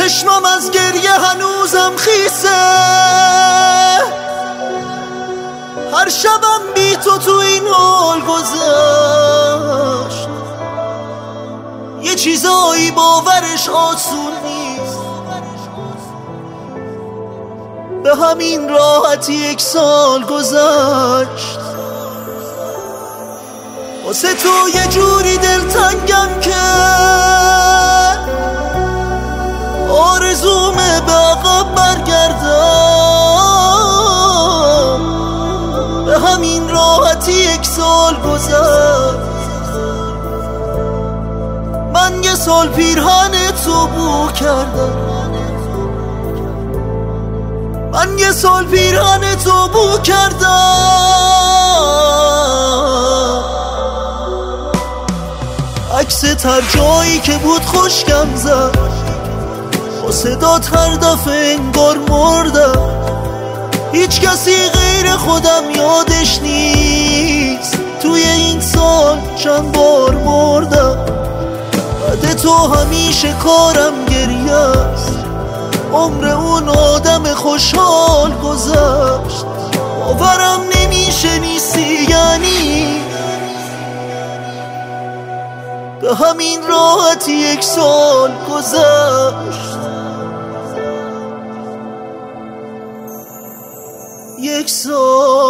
چشمم از گریه هنوزم خیسه، هر شبم بی تو این حال گذشت. یه چیزایی باورش آسون نیست، به همین راحتی 1 سال گذشت. واسه تو یه جوری دلتنگم که آرزومه به عقب برگردم، به همین راحتی 1 سال گذشت. من 1 سال پیرهن تو بو کردم، من 1 سال پیرهن تو بو کردم. عکست هر جایی که بود خوشگم زد، با صدات هر دفعه انگار مردم. هیچ کسی غیر خودم یادش نیست، توی این سال چند بار مردم. بعد تو همیشه کارم گریه است، عمر اون آدم خوشحال گذشت. باورم نمیشه نیستی، یعنی به همین راحتی 1 سال گذشت. 1 سال